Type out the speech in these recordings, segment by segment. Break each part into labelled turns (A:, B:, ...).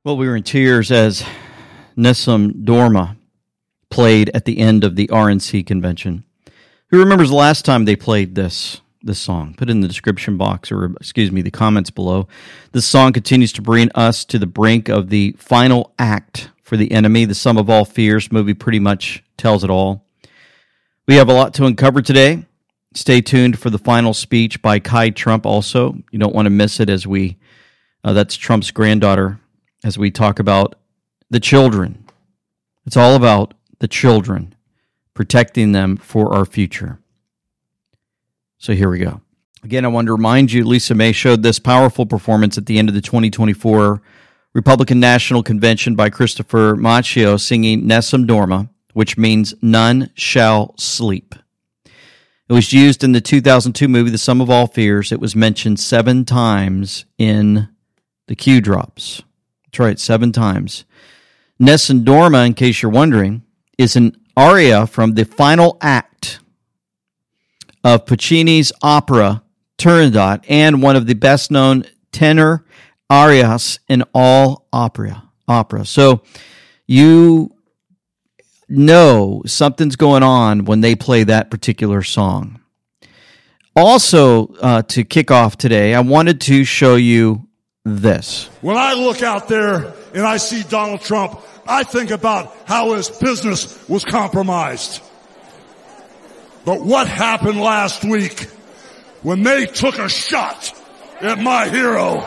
A: Well, we were in tears as Nessun Dorma played at the end of the RNC convention. Who remembers the last time they played this song? Put it in the description box, or the comments below. This song continues to bring us to the brink of the final act for The Enemy. The Sum of All Fears movie pretty much tells it all. We have a lot to uncover today. Stay tuned for the final speech by Kai Trump also. You don't want to miss it as that's Trump's granddaughter, as we talk about the children. It's all about the children, protecting them for our future. So here we go. Again, I want to remind you, Lisa May showed this powerful performance at the end of the 2024 Republican National Convention by Christopher Macchio singing Nessun Dorma, which means none shall sleep. It was used in the 2002 movie The Sum of All Fears. It was mentioned 7 times in the Q drops. That's right, 7 times. Nessun Dorma, in case you're wondering, is an aria from the final act of Puccini's opera Turandot, and one of the best-known tenor arias in all opera. So you know something's going on when they play that particular song. Also, to kick off today, I wanted to show you this.
B: When I look out there and I see Donald Trump, I think about how his business was compromised. But what happened last week when they took a shot at my hero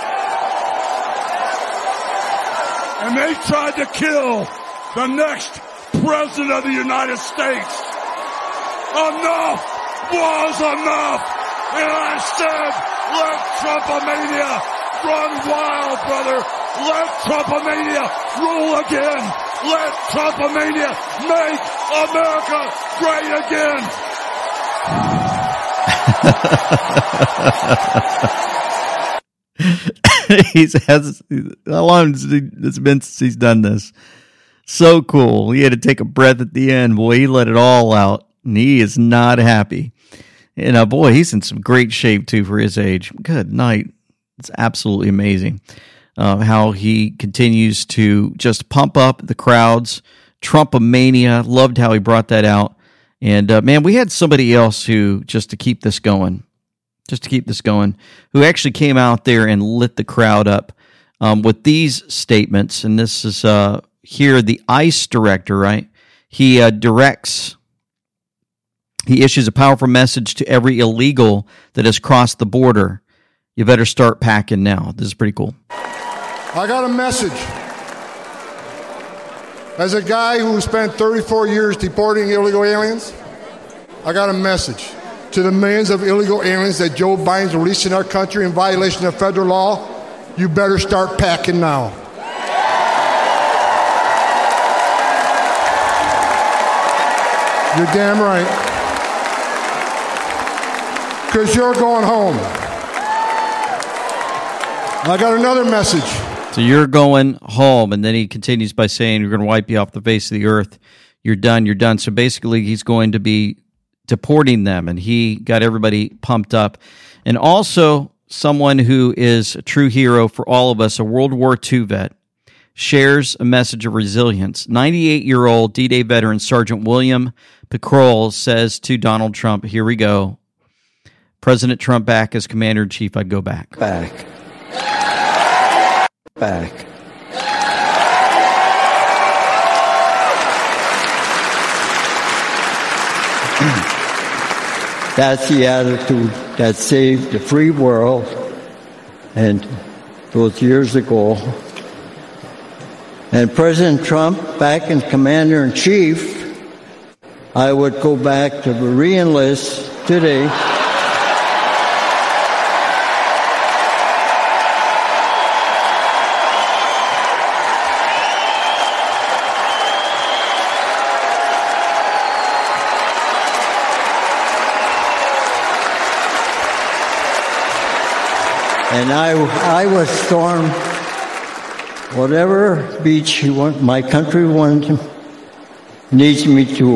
B: and they tried to kill the next president of the United States? Enough was enough. And I said, let Trumpomania run wild, brother. Let Trumpomania rule again. Let Trumpomania make America great again.
A: How long has it been since he's done this? So cool. He had to take a breath at the end. Boy, he let it all out, and he is not happy. And boy, he's in some great shape, too, for his age. Good night. It's absolutely amazing how he continues to just pump up the crowds. Trumpomania, loved how he brought that out. And, man, we had somebody else who, just to keep this going, who actually came out there and lit the crowd up with these statements. And this is here, the ICE director, right? He issues a powerful message to every illegal that has crossed the border. You better start packing now. This is pretty cool.
C: I got a message. As a guy who spent 34 years deporting illegal aliens, I got a message to the millions of illegal aliens that Joe Biden's releasing our country in violation of federal law. You better start packing now. You're damn right. Because you're going home. I got another message.
A: So you're going home, and then he continues by saying, "We're going to wipe you off the face of the earth. You're done, you're done." So basically, he's going to be deporting them, and he got everybody pumped up. And also, someone who is a true hero for all of us, a World War II vet, shares a message of resilience. 98-year-old D-Day veteran Sergeant William Pickrell says to Donald Trump, here we go, President Trump back as Commander-in-Chief, I'd go back.
D: Back. That's the attitude that saved the free world, and those years ago. And President Trump, back in Commander-in-Chief, I would go back to re-enlist today. And I would storm whatever beach my country needs me to.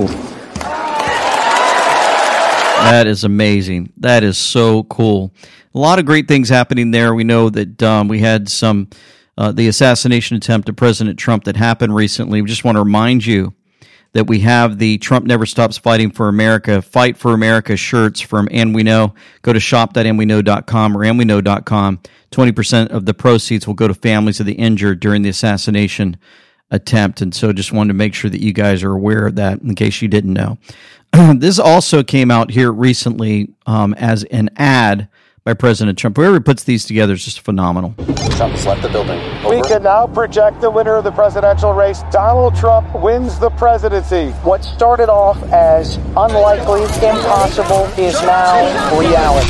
A: That is amazing. That is so cool. A lot of great things happening there. We know that we had some the assassination attempt of President Trump that happened recently. We just want to remind you that we have the Trump Never Stops Fighting for America, Fight for America shirts from And We Know. Go to shop.andweknow.com or andweknow.com. 20% of the proceeds will go to families of the injured during the assassination attempt. And so just wanted to make sure that you guys are aware of that in case you didn't know. This also came out here recently as an ad by President Trump. Whoever puts these together is just phenomenal.
E: Trump has left the building.
F: Over. We can now project the winner of the presidential race. Donald Trump wins the presidency.
G: What started off as unlikely, impossible, is now reality.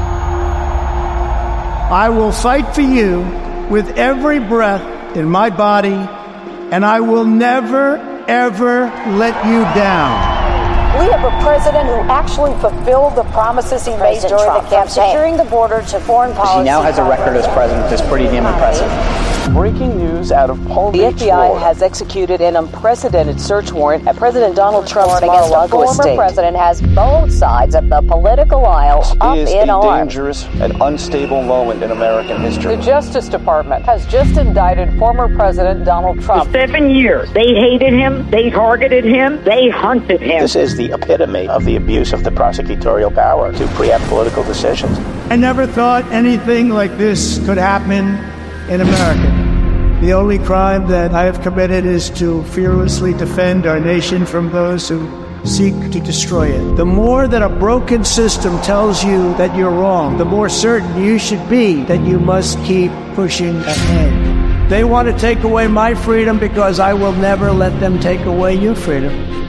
H: I will fight for you with every breath in my body, and I will never, ever let you down.
I: We have a president who actually fulfilled the promises he made during the campaign. Securing the border to foreign policy.
G: He now has a record as president that's pretty damn impressive.
F: Breaking news out of Palm Beach,
I: The FBI has executed an unprecedented search warrant at President Donald Trump's Mar-a-Lago estate. The former president has both sides of the political aisle up in arms.
F: This is a dangerous and unstable moment in American history.
I: The Justice Department has just indicted former President Donald Trump.
J: For 7 years, they hated him, they targeted him, they hunted him.
E: This is the epitome of the abuse of the prosecutorial power to preempt political decisions.
H: I never thought anything like this could happen in America. The only crime that I have committed is to fearlessly defend our nation from those who seek to destroy it. The more that a broken system tells you that you're wrong, the more certain you should be that you must keep pushing ahead. They want to take away my freedom because I will never let them take away your freedom.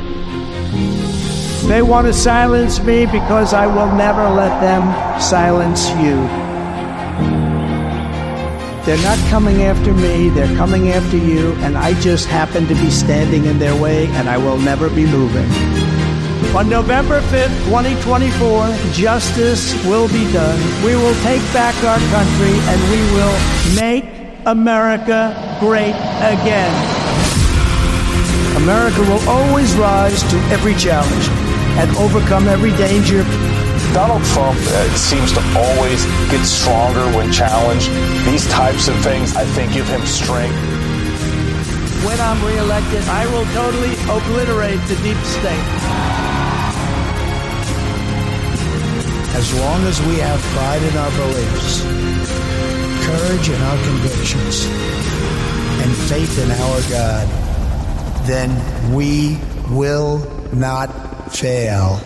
H: They want to silence me because I will never let them silence you. They're not coming after me, they're coming after you, and I just happen to be standing in their way, and I will never be moving. On November 5th, 2024, justice will be done. We will take back our country, and we will make America great again. America will always rise to every challenge and overcome every danger.
F: Donald Trump seems to always get stronger when challenged. These types of things, I think, give him strength.
H: When I'm reelected, I will totally obliterate the deep state. As long as we have pride in our beliefs, courage in our convictions, and faith in our God, then we will not fail.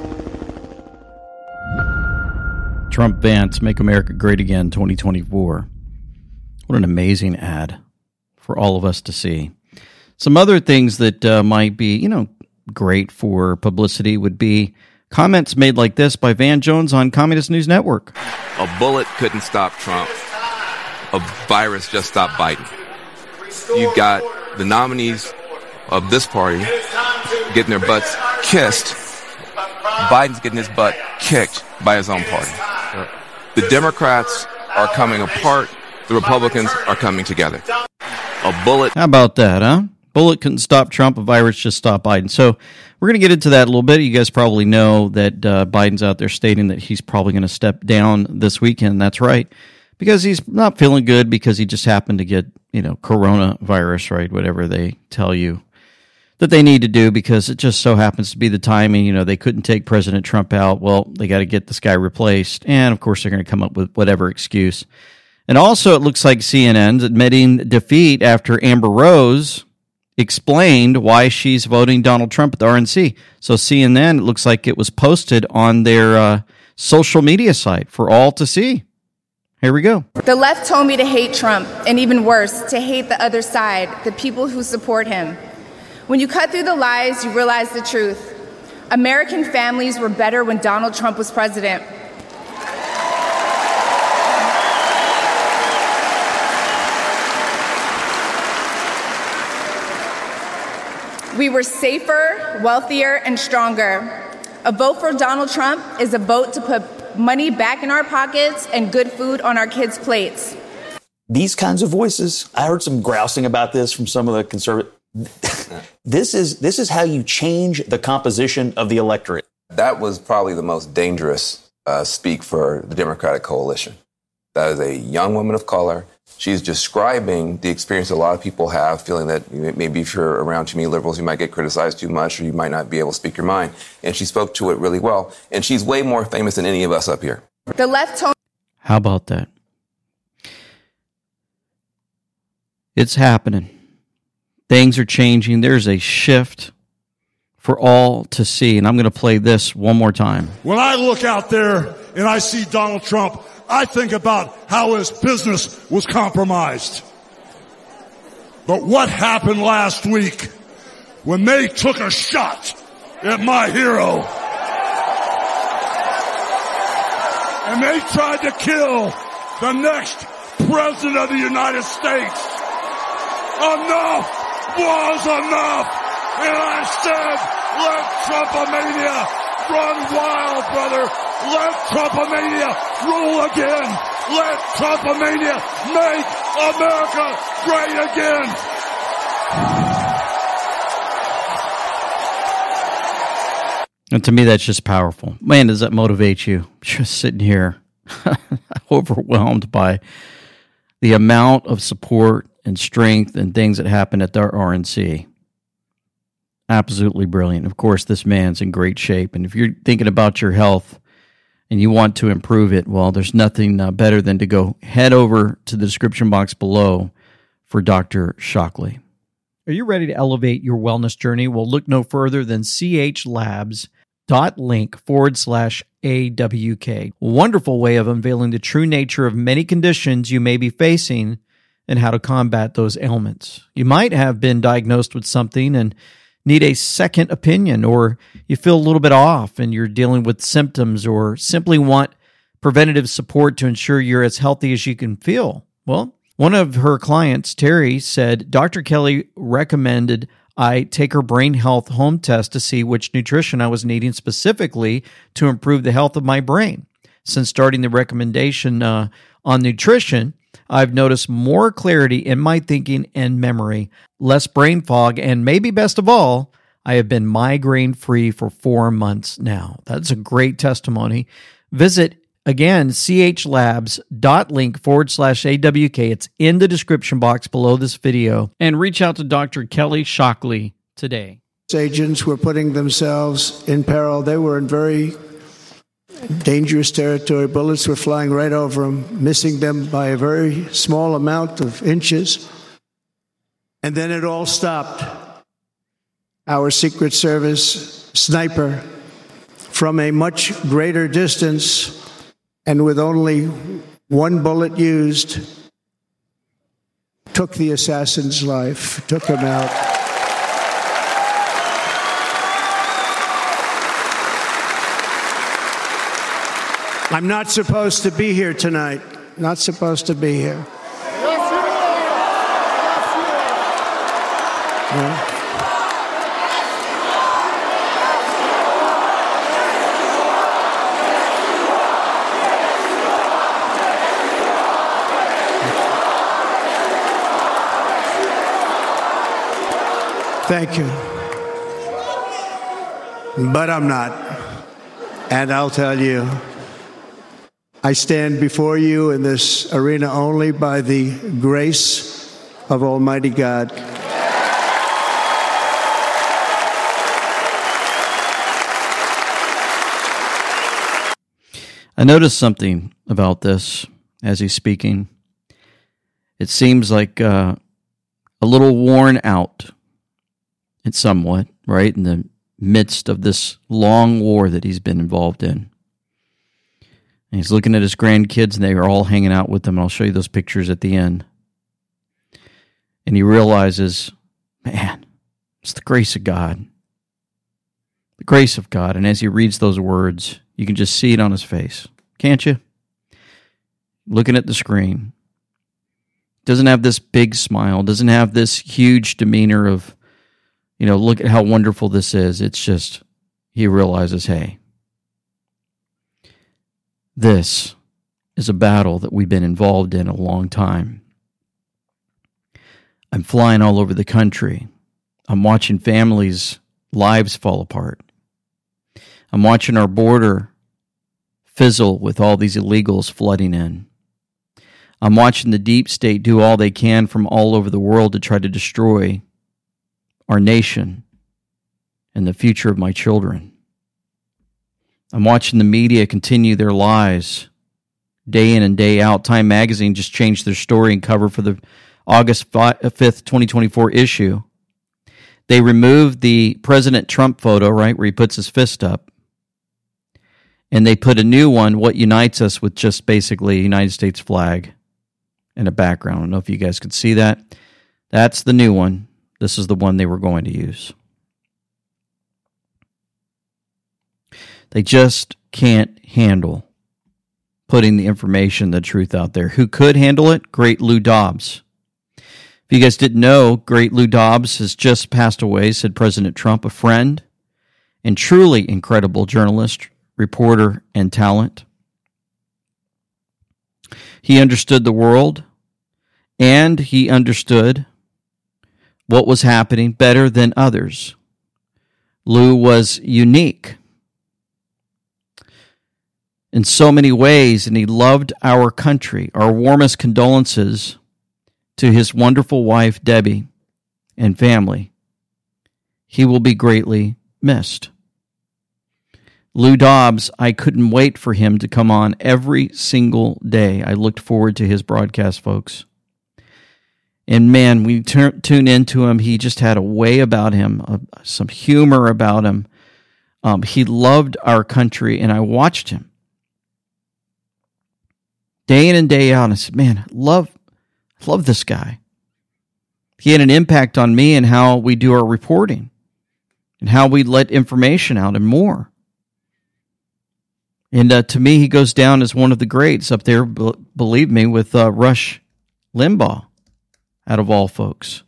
A: Trump Vance, Make America Great Again 2024. What an amazing ad for all of us to see. Some other things that might be, great for publicity would be comments made like this by Van Jones on Communist News Network.
K: A bullet couldn't stop Trump. A virus just stopped Biden. You've got the nominees of this party getting their butts kissed. Biden's getting his butt kicked by his own party. The Democrats are coming apart. The Republicans are coming together. A bullet.
A: How about that, huh? Bullet couldn't stop Trump. A virus just stopped Biden. So we're going to get into that a little bit. You guys probably know that Biden's out there stating that he's probably going to step down this weekend. That's right. Because he's not feeling good because he just happened to get, coronavirus, right? Whatever they tell you that they need to do, because it just so happens to be the timing. They couldn't take President Trump out. Well, they got to get this guy replaced. And, of course, they're going to come up with whatever excuse. And also, it looks like CNN's admitting defeat after Amber Rose explained why she's voting Donald Trump at the RNC. So CNN, it looks like it was posted on their social media site for all to see. Here we go.
L: The left told me to hate Trump, and even worse, to hate the other side, the people who support him. When you cut through the lies, you realize the truth. American families were better when Donald Trump was president. We were safer, wealthier, and stronger. A vote for Donald Trump is a vote to put money back in our pockets and good food on our kids' plates.
M: These kinds of voices, I heard some grousing about this from some of the conservative. This is how you change the composition of the electorate.
K: That was probably the most dangerous speak for the Democratic coalition. That is a young woman of color She's describing the experience a lot of people have, feeling that maybe if you're around too many liberals, you might get criticized too much, or you might not be able to speak your mind. And she spoke to it really well. And she's way more famous than any of us up here.
L: The left told.
A: How about that? It's happening. Things are changing. There's a shift for all to see. And I'm going to play this one more time.
B: When I look out there and I see Donald Trump, I think about how his business was compromised. But what happened last week when they took a shot at my hero and they tried to kill the next president of the United States? Enough was enough. And I said, let Trumpomania run wild, brother. Let Trumpomania rule again. Let Trumpomania make America great again.
A: And to me, that's just powerful. Man, does that motivate you? Just sitting here overwhelmed by the amount of support and strength and things that happen at the RNC. Absolutely brilliant. Of course, this man's in great shape. And if you're thinking about your health and you want to improve it, well, there's nothing better than to go head over to the description box below for Dr. Shockley. Are you ready to elevate your wellness journey? Well, look no further than chlabs.link/AWK. A wonderful way of unveiling the true nature of many conditions you may be facing and how to combat those ailments. You might have been diagnosed with something and need a second opinion, or you feel a little bit off and you're dealing with symptoms, or simply want preventative support to ensure you're as healthy as you can feel. Well, one of her clients, Terry, said Dr. Kelly recommended I take her brain health home test to see which nutrition I was needing specifically to improve the health of my brain. Since starting the recommendation on nutrition, I've noticed more clarity in my thinking and memory, less brain fog, and maybe best of all, I have been migraine-free for 4 months now. That's a great testimony. Visit, again, chlabs.link/AWK. It's in the description box below this video. And reach out to Dr. Kelly Shockley today.
H: Agents were putting themselves in peril. They were in very dangerous territory. Bullets were flying right over them, missing them by a very small amount of inches. And then it all stopped. Our Secret Service sniper, from a much greater distance and with only one bullet used, took the assassin's life, took him out. I'm not supposed to be here tonight. Not supposed to be here.
N: Yes, you are.
H: Yeah. Thank you. But I'm not. And I'll tell you, I stand before you in this arena only by the grace of Almighty God.
A: I noticed something about this as he's speaking. It seems like a little worn out. It's somewhat, right, in the midst of this long war that he's been involved in. And he's looking at his grandkids, and they are all hanging out with him. And I'll show you those pictures at the end. And he realizes, man, it's the grace of God. The grace of God. And as he reads those words, you can just see it on his face. Can't you? Looking at the screen. Doesn't have this big smile. Doesn't have this huge demeanor of, look at how wonderful this is. It's just, he realizes, hey, this is a battle that we've been involved in a long time. I'm flying all over the country. I'm watching families' lives fall apart. I'm watching our border fizzle with all these illegals flooding in. I'm watching the deep state do all they can from all over the world to try to destroy our nation and the future of my children. I'm watching the media continue their lies day in and day out. Time Magazine just changed their story and cover for the August 5th, 2024 issue. They removed the President Trump photo, right, where he puts his fist up. And they put a new one, what unites us, with just basically a United States flag and a background. I don't know if you guys could see that. That's the new one. This is the one they were going to use. They just can't handle putting the information, the truth out there. Who could handle it? Great Lou Dobbs. If you guys didn't know, great Lou Dobbs has just passed away, said President Trump, a friend and truly incredible journalist, reporter, and talent. He understood the world, and he understood what was happening better than others. Lou was unique in so many ways, and he loved our country. Our warmest condolences to his wonderful wife, Debbie, and family. He will be greatly missed. Lou Dobbs, I couldn't wait for him to come on every single day. I looked forward to his broadcast, folks. And man, we tune into him. He just had a way about him, some humor about him. He loved our country, and I watched him day in and day out. And I said, man, I love this guy. He had an impact on me and how we do our reporting and how we let information out and more. And to me, he goes down as one of the greats up there, believe me, with Rush Limbaugh, out of all folks.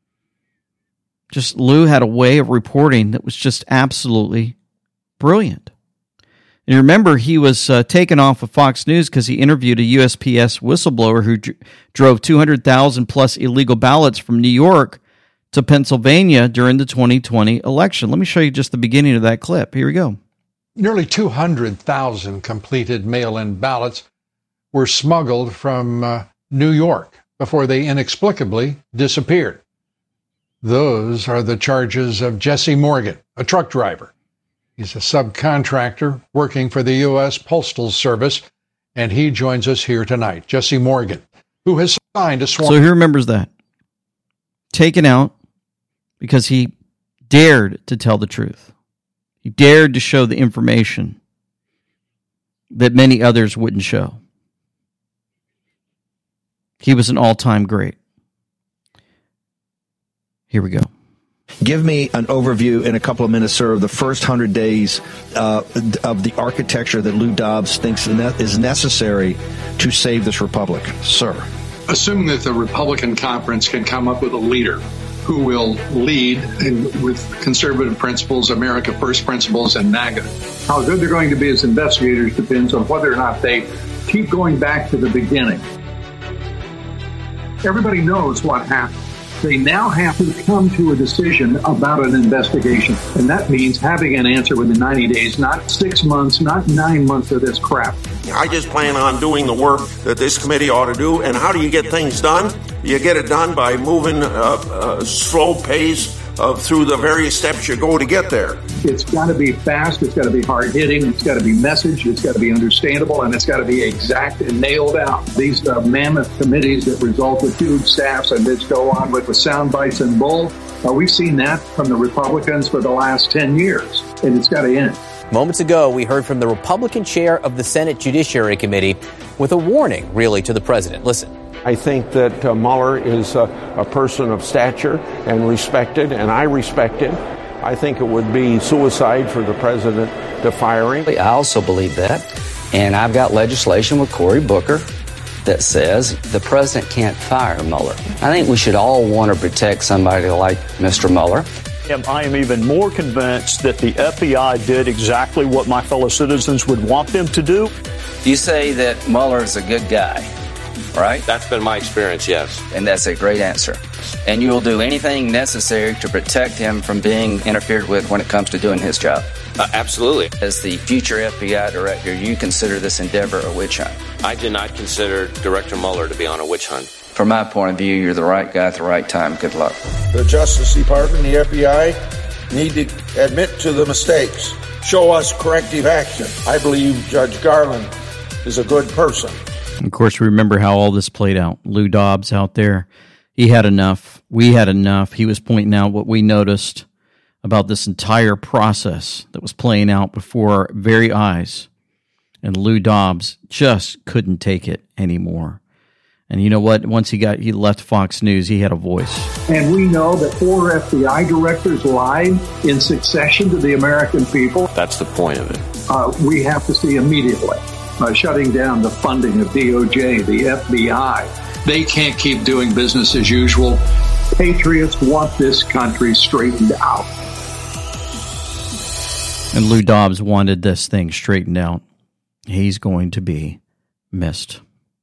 A: Just Lou had a way of reporting that was just absolutely brilliant. And remember, he was taken off of Fox News because he interviewed a USPS whistleblower who drove 200,000 plus illegal ballots from New York to Pennsylvania during the 2020 election. Let me show you just the beginning of that clip. Here we go.
O: Nearly 200,000 completed mail-in ballots were smuggled from New York before they inexplicably disappeared. Those are the charges of Jesse Morgan, a truck driver. He's a subcontractor working for the U.S. Postal Service, and he joins us here tonight. Jesse Morgan, who has signed a sworn...
A: So he remembers that. Taken out because he dared to tell the truth. He dared to show the information that many others wouldn't show. He was an all-time great. Here we go.
P: Give me an overview in a couple of minutes, sir, of the first 100 days of the architecture that Lou Dobbs thinks is necessary to save this republic. Sir.
Q: Assuming that the Republican conference can come up with a leader who will lead with conservative principles, America First principles, and MAGA. How good they're going to be as investigators depends on whether or not they keep going back to the beginning. Everybody knows what happened. They now have to come to a decision about an investigation. And that means having an answer within 90 days, not 6 months, not 9 months of this crap.
R: I just plan on doing the work that this committee ought to do. And how do you get things done? You get it done by moving slow pace through the various steps you go to get there.
Q: It's got to be fast, it's got to be hard-hitting, it's got to be messaged, it's got to be understandable, and it's got to be exact and nailed out. These mammoth committees that result with huge staffs and that go on with sound bites and bull, we've seen that from the Republicans for the last 10 years, and it's got to end.
S: Moments ago, we heard from the Republican chair of the Senate Judiciary Committee with a warning, really, to the president. Listen.
T: I think that Mueller is a person of stature and respected, and I respect him. I think it would be suicide for the president to fire him.
U: I also believe that, and I've got legislation with Cory Booker that says the president can't fire Mueller. I think we should all want to protect somebody like Mr. Mueller.
V: I am even more convinced that the FBI did exactly what my fellow citizens would want them to do.
U: You say that Mueller is a good guy, right?
R: That's been my experience, yes.
U: And that's a great answer. And you will do anything necessary to protect him from being interfered with when it comes to doing his job.
C: Absolutely.
U: As the future FBI director, you consider this endeavor a witch hunt?
C: I do not consider Director Mueller to be on a witch hunt.
U: From my point of view, you're the right guy at the right time. Good luck.
D: The Justice Department, the FBI, need to admit to the mistakes, show us corrective action. I believe Judge Garland is a good person.
A: Of course, remember how all this played out. Lou Dobbs out there, he had enough. We had enough. He was pointing out what we noticed about this entire process that was playing out before our very eyes. And Lou Dobbs just couldn't take it anymore. And you know what? Once he left Fox News, he had a voice.
Q: And we know that 4 FBI directors lied in succession to the American people.
C: That's the point of it.
Q: We have to see immediately shutting down the funding of DOJ, the FBI. They can't keep doing business as usual. Patriots want this country straightened out.
A: And Lou Dobbs wanted this thing straightened out. He's going to be missed.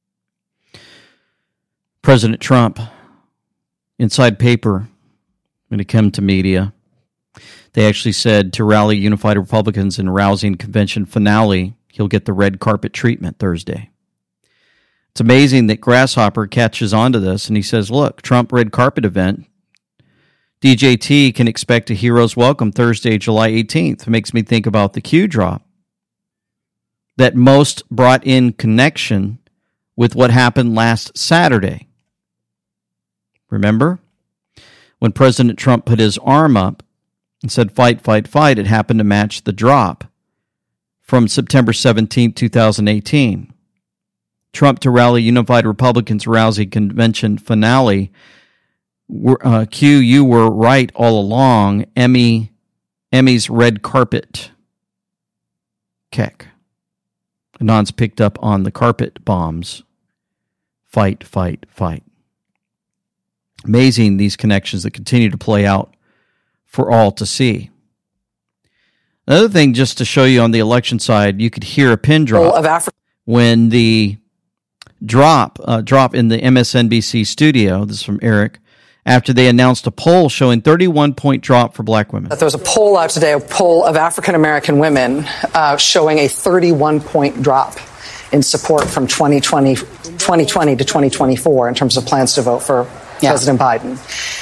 A: President Trump, inside paper, when it came to media, they actually said to rally unified Republicans in rousing convention finale, he'll get the red carpet treatment Thursday. It's amazing that Grasshopper catches on to this, and he says, look, Trump red carpet event, DJT can expect a hero's welcome Thursday, July 18th. It makes me think about the Q drop that most brought in connection with what happened last Saturday. Remember? When President Trump put his arm up and said, fight, fight, fight, it happened to match the drop from September 17, 2018. Trump to rally unified Republicans rousing convention finale. Q, you were right all along. Emmy's red carpet. Keck. Anon's picked up on the carpet bombs. Fight, fight, fight. Amazing, these connections that continue to play out for all to see. Another thing, just to show you on the election side, you could hear a pin drop when the drop in the MSNBC studio. This is from Eric. After they announced a poll showing 31-point drop for black women.
W: There was a poll out today, a poll of African-American women showing a 31-point drop in support from 2020 to 2024 in terms of plans to vote for President Biden.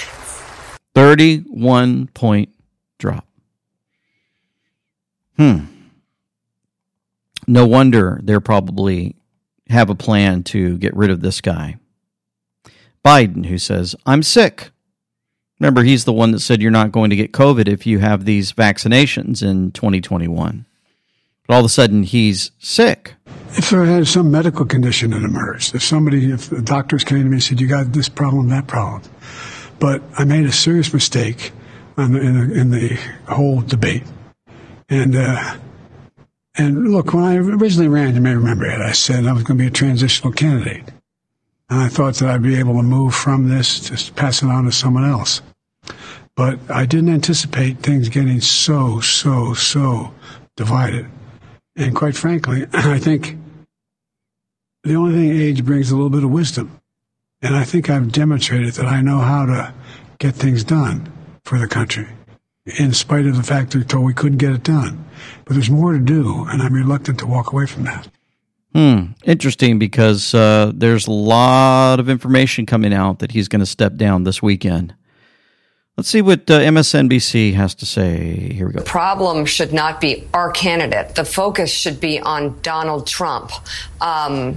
A: 31-point drop. No wonder they're probably have a plan to get rid of this guy. Biden, who says, I'm sick. Remember, he's the one that said you're not going to get COVID if you have these vaccinations in 2021. But all of a sudden, he's sick.
X: If I had some medical condition that emerged, if the doctors came to me and said, you got this problem, that problem. But I made a serious mistake in the whole debate. And look, when I originally ran, you may remember it, I said I was going to be a transitional candidate. And I thought that I'd be able to move from this, just pass it on to someone else. But I didn't anticipate things getting so divided. And quite frankly, I think the only thing age brings is a little bit of wisdom. And I think I've demonstrated that I know how to get things done for the country, in spite of the fact that we told we couldn't get it done. But there's more to do, and I'm reluctant to walk away from that.
A: Interesting, because there's a lot of information coming out that he's going to step down this weekend. Let's see what MSNBC has to say. Here we go.
Y: The problem should not be our candidate. The focus should be on Donald Trump. It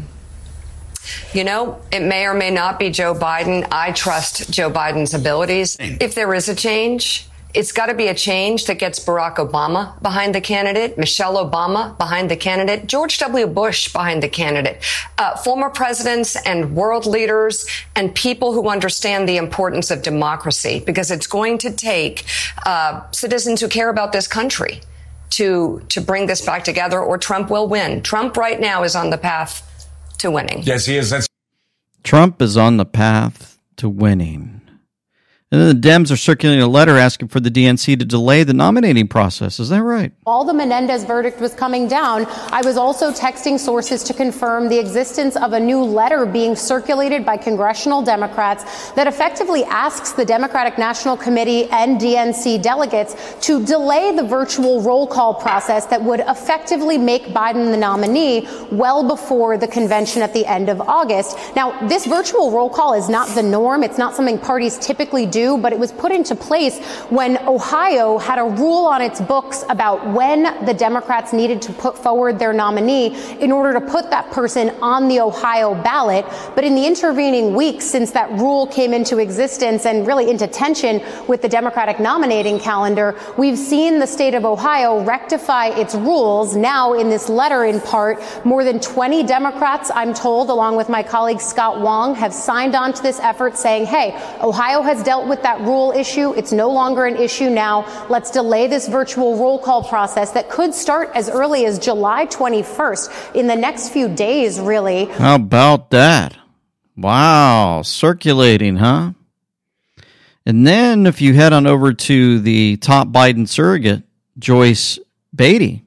Y: may or may not be Joe Biden. I trust Joe Biden's abilities. If there is a change, it's got to be a change that gets Barack Obama behind the candidate, Michelle Obama behind the candidate, George W. Bush behind the candidate, former presidents and world leaders and people who understand the importance of democracy, because it's going to take citizens who care about this country to bring this back together, or Trump will win. Trump right now is on the path to winning.
Z: Yes, he is.
A: Trump is on the path to winning. And then the Dems are circulating a letter asking for the DNC to delay the nominating process. Is that right?
E: While the Menendez verdict was coming down, I was also texting sources to confirm the existence of a new letter being circulated by congressional Democrats that effectively asks the Democratic National Committee and DNC delegates to delay the virtual roll call process that would effectively make Biden the nominee well before the convention at the end of August. Now, this virtual roll call is not the norm. It's not something parties typically do, but it was put into place when Ohio had a rule on its books about when the Democrats needed to put forward their nominee in order to put that person on the Ohio ballot. But in the intervening weeks since that rule came into existence and really into tension with the Democratic nominating calendar, we've seen the state of Ohio rectify its rules. Now, in this letter, in part, more than 20 Democrats, I'm told, along with my colleague Scott Wong, have signed on to this effort saying, hey, Ohio has dealt with that rule issue. It's no longer an issue now. Let's delay this virtual roll call process that could start as early as July 21st, in the next few days, really.
A: How about that? Wow, circulating, huh? And then if you head on over to the top Biden surrogate, Joyce Beatty.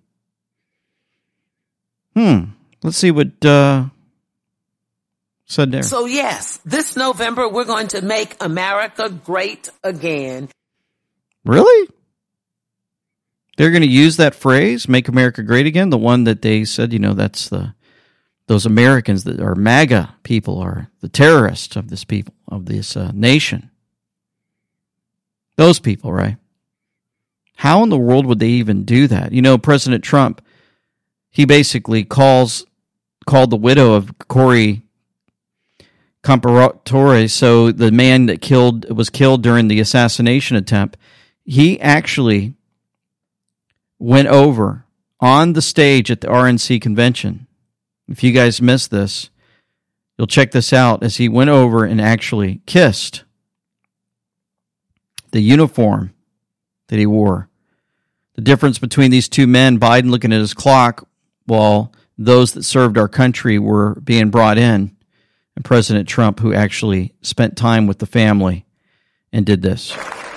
A: Let's see what said there.
F: So yes, this November we're going to make America great again.
A: Really? They're going to use that phrase, make America great again? The one that they said, that's those Americans that are MAGA people are the terrorists of this people, of this nation. Those people, right? How in the world would they even do that? President Trump, he basically called the widow of Corey Comparatore, so the man that was killed during the assassination attempt, he actually went over on the stage at the RNC convention. If you guys missed this, you'll check this out, as he went over and actually kissed the uniform that he wore. The difference between these two men, Biden looking at his clock while those that served our country were being brought in, and President Trump, who actually spent time with the family and did this.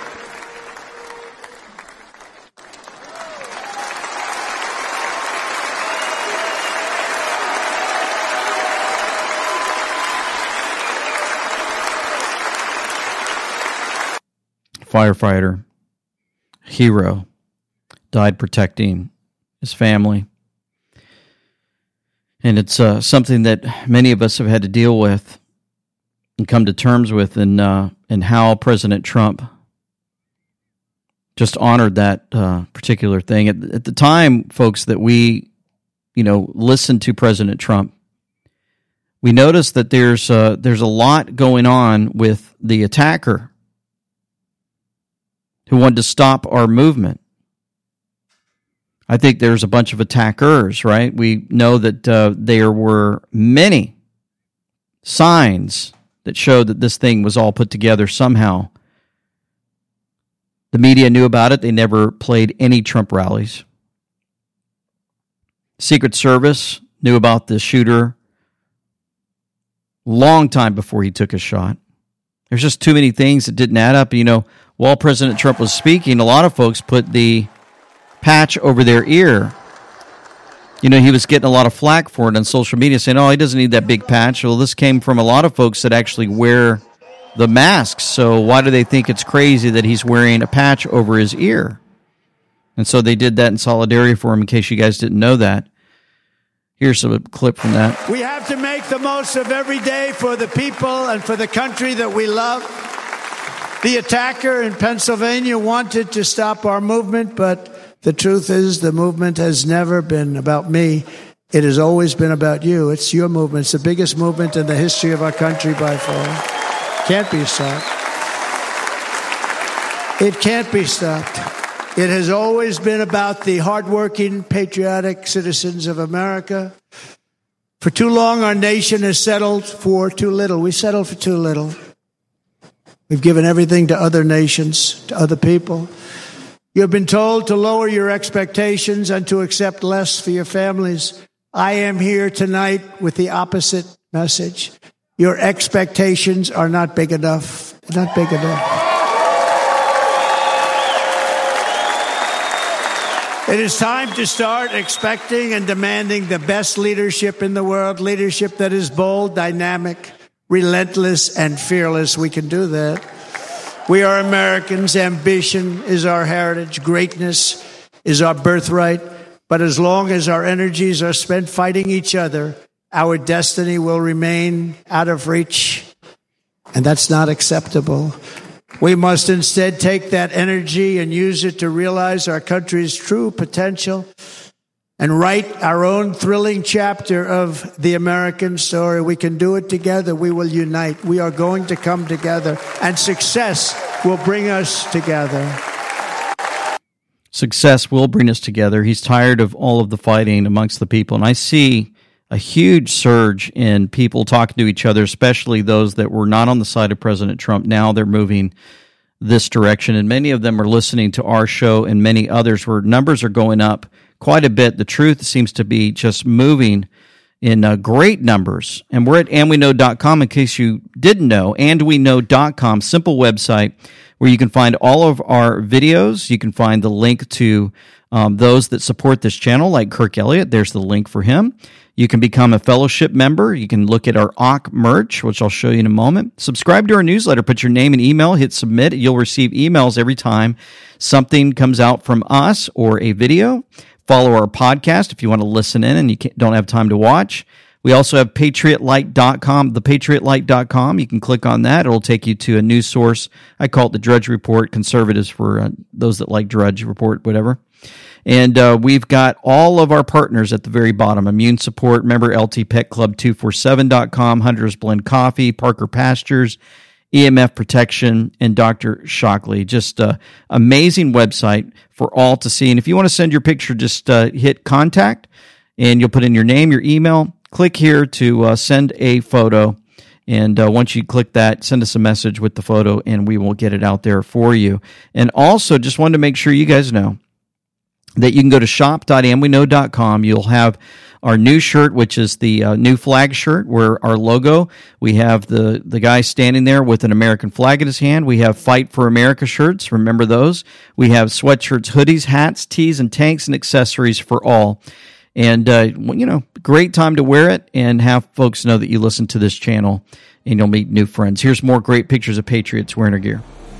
A: Firefighter, hero, died protecting his family. And it's something that many of us have had to deal with and come to terms with, and how President Trump just honored that particular thing. At the time, folks, that we, listened to President Trump, we noticed that there's a lot going on with the attacker who wanted to stop our movement. I think there's a bunch of attackers, right? We know that there were many signs that showed that this thing was all put together somehow. The media knew about it. They never played any Trump rallies. Secret Service knew about the shooter long time before he took a shot. There's just too many things that didn't add up. While President Trump was speaking, a lot of folks put the patch over their ear. He was getting a lot of flack for it on social media, saying, he doesn't need that big patch. Well, this came from a lot of folks that actually wear the masks, so why do they think it's crazy that he's wearing a patch over his ear? And so they did that in solidarity for him, in case you guys didn't know that. Here's a clip from that.
H: We have to make the most of every day for the people and for the country that we love. The attacker in Pennsylvania wanted to stop our movement, but the truth is the movement has never been about me. It has always been about you. It's your movement. It's the biggest movement in the history of our country by far. Can't be stopped. It can't be stopped. It has always been about the hardworking, patriotic citizens of America. For too long, our nation has settled for too little. We settled for too little. We've given everything to other nations, to other people. You've been told to lower your expectations and to accept less for your families. I am here tonight with the opposite message. Your expectations are not big enough. Not big enough. It is time to start expecting and demanding the best leadership in the world, leadership that is bold, dynamic, relentless, and fearless. We can do that. We are Americans. Ambition is our heritage. Greatness is our birthright. But as long as our energies are spent fighting each other, our destiny will remain out of reach. And that's not acceptable. We must instead take that energy and use it to realize our country's true potential and write our own thrilling chapter of the American story. We can do it together. We will unite. We are going to come together, and success will bring us together.
A: Success will bring us together. He's tired of all of the fighting amongst the people, and I see a huge surge in people talking to each other, especially those that were not on the side of President Trump. Now they're moving this direction, and many of them are listening to our show and many others where numbers are going up quite a bit. The truth seems to be just moving in great numbers. And we're at andweknow.com in case you didn't know, andweknow.com, simple website where you can find all of our videos. You can find the link to those that support this channel, like Kirk Elliott. There's the link for him. You can become a fellowship member. You can look at our AWK merch, which I'll show you in a moment. Subscribe to our newsletter. Put your name and email. Hit submit. You'll receive emails every time something comes out from us or a video. Follow our podcast if you want to listen in and you don't have time to watch. We also have patriotlight.com, thepatriotlight.com. You can click on that. It'll take you to a news source. I call it the Drudge Report, conservatives for those that like Drudge Report, whatever. And we've got all of our partners at the very bottom. Immune Support, remember LTPetClub247.com, Hunter's Blend Coffee, Parker Pastures, EMF Protection, and Dr. Shockley. Just an amazing website for all to see. And if you want to send your picture, just hit contact, and you'll put in your name, your email. Click here to send a photo. And once you click that, send us a message with the photo, and we will get it out there for you. And also, just wanted to make sure you guys know that you can go to shop.andweknow.com. You'll have our new shirt, which is the new flag shirt, where our logo, we have the guy standing there with an American flag in his hand. We have Fight for America shirts. Remember those? We have sweatshirts, hoodies, hats, tees, and tanks, and accessories for all. And, great time to wear it and have folks know that you listen to this channel, and you'll meet new friends. Here's more great pictures of patriots wearing our gear.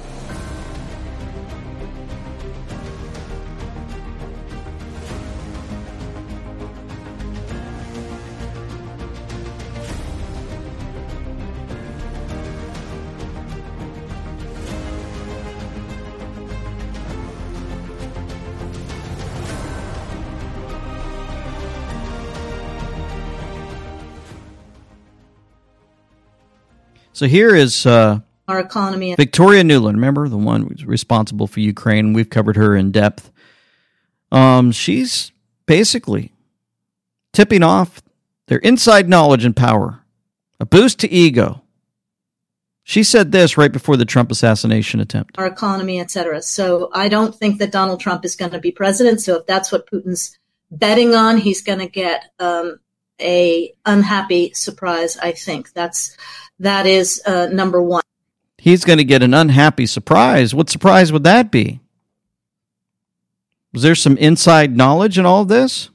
A: So here is
G: our economy.
A: Victoria Nuland, remember the one who's responsible for Ukraine? We've covered her in depth. She's basically tipping off their inside knowledge and power, a boost to ego. She said this right before the Trump assassination attempt.
G: Our economy, etc. So I don't think that Donald Trump is going to be president. So if that's what Putin's betting on, he's going to get a unhappy surprise. I think that is number one.
A: He's going to get an unhappy surprise. What surprise would that be? Was there some inside knowledge in all of this?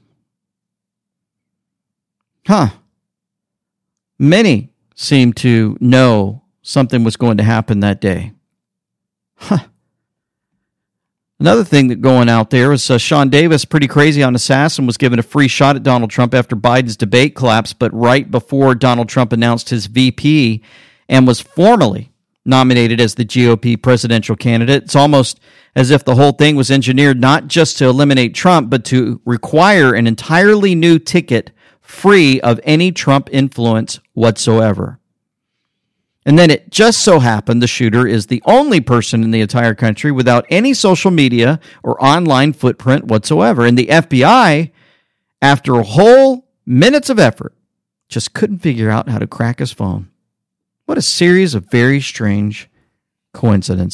A: Many seem to know something was going to happen that day. Another thing that going out there is Sean Davis, pretty crazy on Assassin, was given a free shot at Donald Trump after Biden's debate collapsed, but right before Donald Trump announced his VP and was formally nominated as the GOP presidential candidate. It's almost as if the whole thing was engineered not just to eliminate Trump, but to require an entirely new ticket free of any Trump influence whatsoever. And then it just so happened the shooter is the only person in the entire country without any social media or online footprint whatsoever. And the FBI, after a whole minutes of effort, just couldn't figure out how to crack his phone. What a series of very strange coincidences.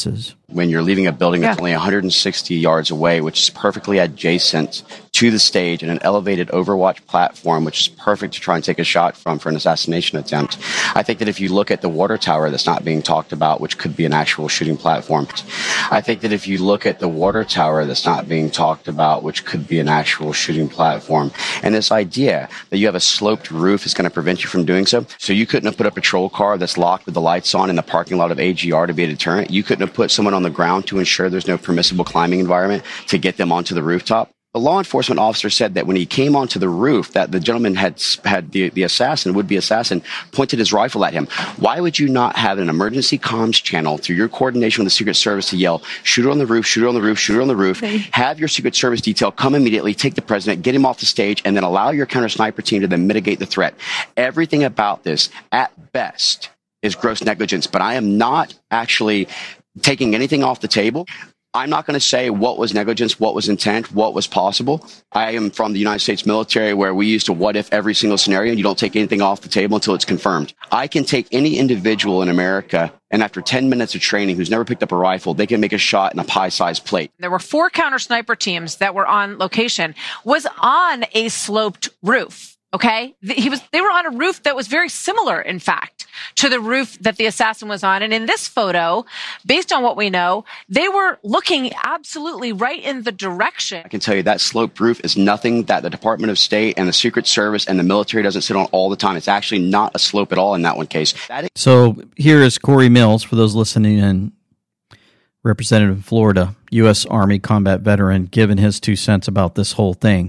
I: when you're leaving a building that's only 160 yards away, which is perfectly adjacent to the stage and an elevated Overwatch platform, which is perfect to try and take a shot from for an assassination attempt. I think that if you look at the water tower that's not being talked about, which could be an actual shooting platform, I think that if you look at the water tower that's not being talked about, which could be an actual shooting platform, and this idea that you have a sloped roof is going to prevent you from doing so. So you couldn't have put a patrol car that's locked with the lights on in the parking lot of AGR to be a deterrent. You couldn't have put someone on the ground to ensure there's no permissible climbing environment to get them onto the rooftop. The law enforcement officer said that when he came onto the roof, that the gentleman had the assassin, would-be assassin, pointed his rifle at him. Why would you not have an emergency comms channel through your coordination with the Secret Service to yell, shoot her on the roof, shoot her on the roof, shoot her on the roof, have your Secret Service detail come immediately, take the president, get him off the stage, and then allow your counter-sniper team to then mitigate the threat? Everything about this, at best, is gross negligence, but I am not actually taking anything off the table. I'm not going to say what was negligence, what was intent, what was possible. I am from the United States military where we used to what if every single scenario, and you don't take anything off the table until it's confirmed. I can take any individual in America, and after 10 minutes of training who's never picked up a rifle, they can make a shot in a pie-sized plate.
J: There were 4 counter sniper teams that were on location, was on a sloped roof. Okay. They were on a roof that was very similar, in fact, to the roof that the assassin was on. And in this photo, based on what we know, they were looking absolutely right in the direction.
I: I can tell you that sloped roof is nothing that the Department of State and the Secret Service and the military doesn't sit on all the time. It's actually not a slope at all in that one case.
A: So here is Corey Mills, for those listening in, representative of Florida, U.S. Army combat veteran, giving his 2 cents about this whole thing.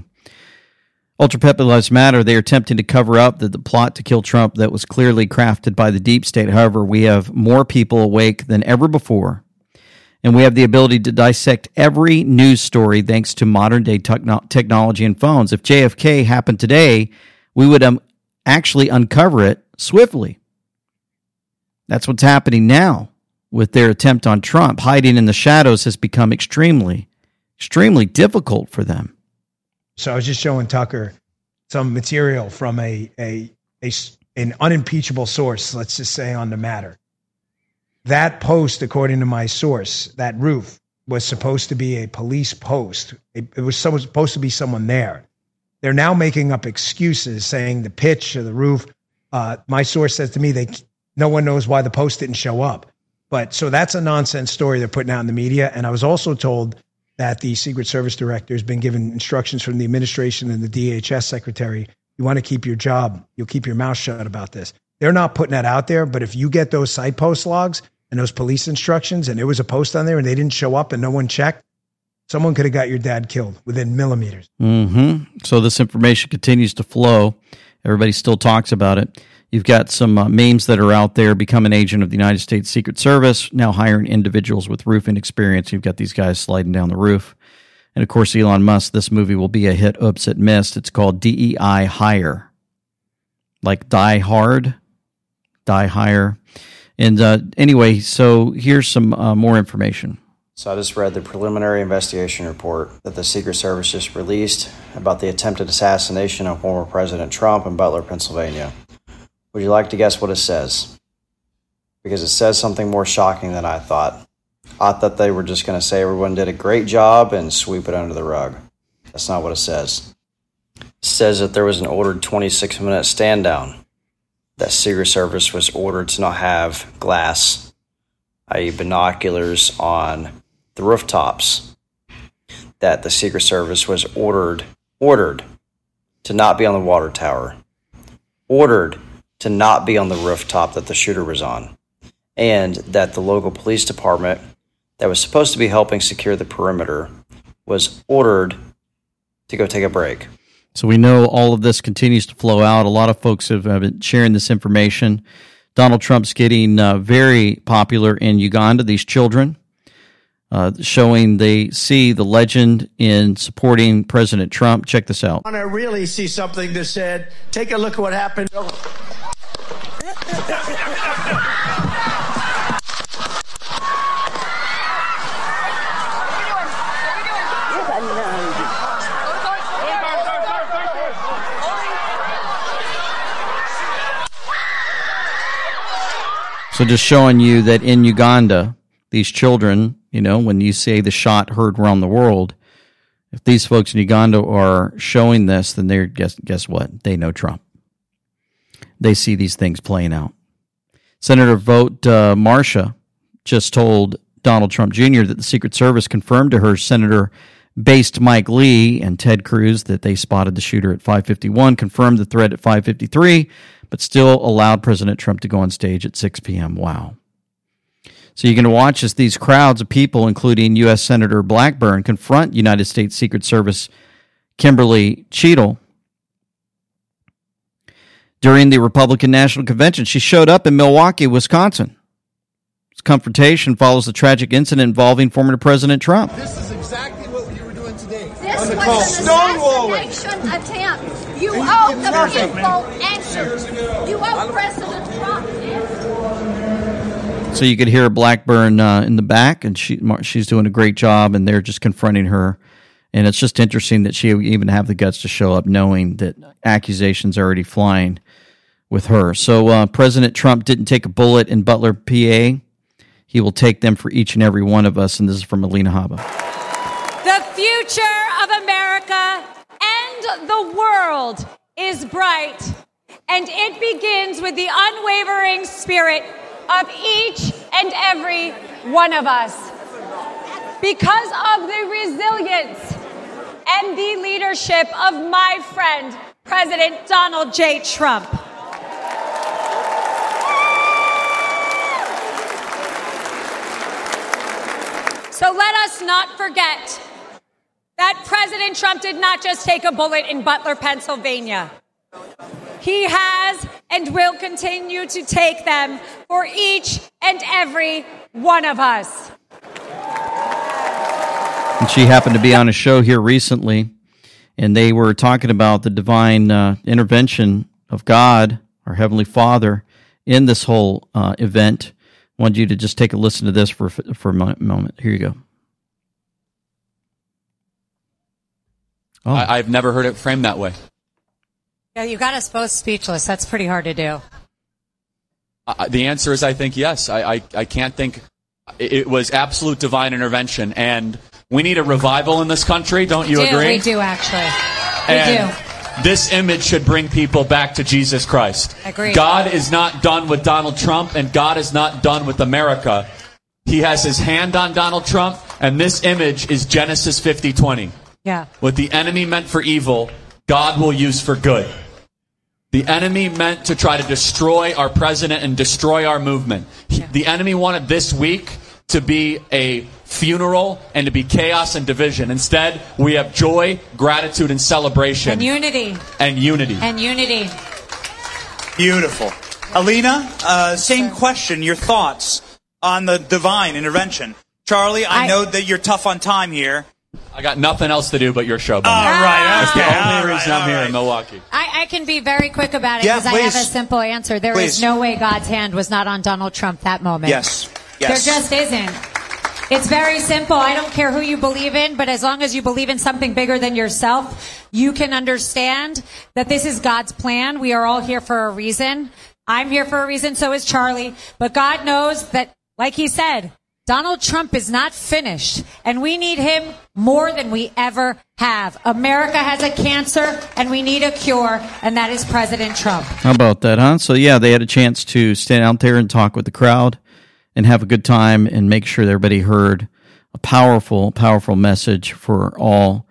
A: Ultra Pepe Lives Matter, they are attempting to cover up the plot to kill Trump that was clearly crafted by the deep state. However, we have more people awake than ever before, and we have the ability to dissect every news story thanks to modern-day technology and phones. If JFK happened today, we would actually uncover it swiftly. That's what's happening now with their attempt on Trump. Hiding in the shadows has become extremely, extremely difficult for them.
K: So I was just showing Tucker some material from an unimpeachable source, let's just say, on the matter. That post, according to my source, that roof was supposed to be a police post. It was supposed to be someone there. They're now making up excuses, saying the pitch of the roof. My source says to me no one knows why the post didn't show up. But so that's a nonsense story they're putting out in the media. And I was also told that the Secret Service director has been given instructions from the administration and the DHS secretary. You want to keep your job. You'll keep your mouth shut about this. They're not putting that out there, but if you get those site post logs and those police instructions and there was a post on there and they didn't show up and no one checked, someone could have got your dad killed within millimeters.
A: Mm-hmm. So this information continues to flow. Everybody still talks about it. You've got some memes that are out there. Become an agent of the United States Secret Service, now hiring individuals with roofing experience. You've got these guys sliding down the roof. And, of course, Elon Musk, this movie will be a hit. Oops, it missed. It's called DEI Hire. Like Die Hard, Die Hire. And anyway, so here's some more information.
L: So I just read the preliminary investigation report that the Secret Service just released about the attempted assassination of former President Trump in Butler, Pennsylvania. Would you like to guess what it says? Because it says something more shocking than I thought. I thought they were just going to say everyone did a great job and sweep it under the rug. That's not what it says. It says that there was an ordered 26-minute stand down. That Secret Service was ordered to not have glass, i.e. binoculars, on the rooftops. That the Secret Service was ordered to not be on the water tower. Ordered to not be on the rooftop that the shooter was on, and that the local police department that was supposed to be helping secure the perimeter was ordered to go take a break.
A: So we know all of this continues to flow out. A lot of folks have been sharing this information. Donald Trump's getting very popular in Uganda, these children, showing they see the legend in supporting President Trump. Check this out.
M: I want to really see something that said, take a look at what happened.
A: So just showing you that in Uganda, these children, You know, when you say the shot heard around the world, if these folks in Uganda are showing this, then they're guess what? They know Trump. They see these things playing out. Senator Vote Marcia just told Donald Trump Jr. that the Secret Service confirmed to her Senator-based Mike Lee and Ted Cruz that they spotted the shooter at 5:51, confirmed the threat at 5:53, but still allowed President Trump to go on stage at 6 p.m. Wow. So you're going to watch as these crowds of people, including U.S. Senator Blackburn, confront United States Secret Service Kimberly Cheadle. During the Republican National Convention, she showed up in Milwaukee, Wisconsin. This confrontation follows the tragic incident involving former President Trump.
B: This is exactly what you were doing today.
N: This was an assassination attempt. You owe the people answers. You owe President Trump answers.
A: So you could hear Blackburn in the back, and she's doing a great job, and they're just confronting her. And it's just interesting that she even have the guts to show up knowing that accusations are already flying with her. So President Trump didn't take a bullet in Butler, PA. He will take them for each and every one of us. And this is from Alina Habba.
O: The future of America and the world is bright. And it begins with the unwavering spirit of each and every one of us. Because of the resilience and the leadership of my friend, President Donald J. Trump. So let us not forget that President Trump did not just take a bullet in Butler, Pennsylvania. He has and will continue to take them for each and every one of us.
A: And she happened to be on a show here recently, and they were talking about the divine intervention of God, our Heavenly Father, in this whole event. I wanted you to just take a listen to this for a moment. Here you go.
P: Oh. I've never heard it framed that way.
O: Yeah, you got us both speechless. That's pretty hard to do.
P: The answer is I think yes. I can't think. It was absolute divine intervention, and we need a revival in this country. Don't you agree?
O: We do, actually. We do.
P: This image should bring people back to Jesus Christ.
O: Agreed.
P: God is not done with Donald Trump, and God is not done with America. He has his hand on Donald Trump, and this image is Genesis 50:20.
O: Yeah.
P: What the enemy meant for evil, God will use for good. The enemy meant to try to destroy our president and destroy our movement. The enemy wanted this week to be a funeral and to be chaos and division. Instead, we have joy, gratitude, and celebration.
O: And unity.
P: And unity.
O: And unity.
S: Beautiful. Alina, same question. Your thoughts on the divine intervention. Charlie, I know that you're tough on time here.
P: I got nothing else to do but your show.
S: All right.
P: That's the only reason I'm here in Milwaukee.
O: I can be very quick about it because I have a simple answer. There is no way God's hand was not on Donald Trump that moment.
S: Yes.
O: There just isn't. It's very simple. I don't care who you believe in, but as long as you believe in something bigger than yourself, you can understand that this is God's plan. We are all here for a reason. I'm here for a reason, so is Charlie. But God knows that, like he said, Donald Trump is not finished, and we need him more than we ever have. America has a cancer, and we need a cure, and that is President Trump.
A: How about that, huh? So, yeah, they had a chance to stand out there and talk with the crowd and have a good time and make sure everybody heard a powerful, powerful message for all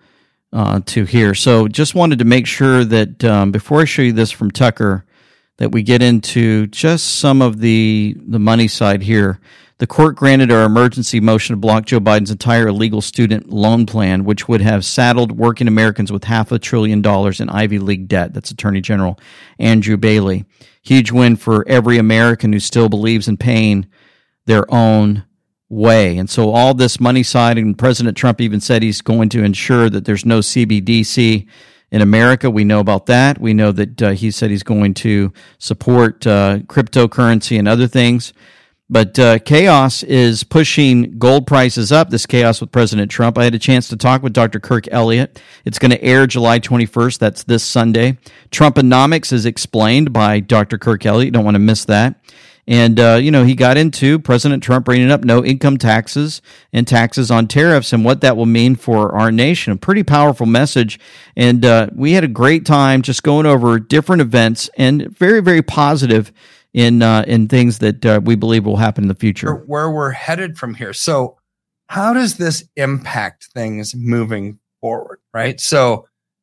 A: to hear. So just wanted to make sure that before I show you this from Tucker, that we get into just some of the money side here. The court granted our emergency motion to block Joe Biden's entire illegal student loan plan, which would have saddled working Americans with $500 billion in Ivy League debt. That's Attorney General Andrew Bailey. Huge win for every American who still believes in paying their own way. And so all this money side, and President Trump even said he's going to ensure that there's no CBDC in America. We know about that. We know that he said he's going to support cryptocurrency and other things. But chaos is pushing gold prices up, this chaos with President Trump. I had a chance to talk with Dr. Kirk Elliott. It's going to air July 21st. That's this Sunday. Trumponomics is explained by Dr. Kirk Elliott. You don't want to miss that. And, he got into President Trump bringing up no income taxes and taxes on tariffs and what that will mean for our nation. A pretty powerful message. And we had a great time just going over different events and very, very positive in things that we believe will happen in the future.
D: Where we're headed from here. So how does this impact things moving forward, right? So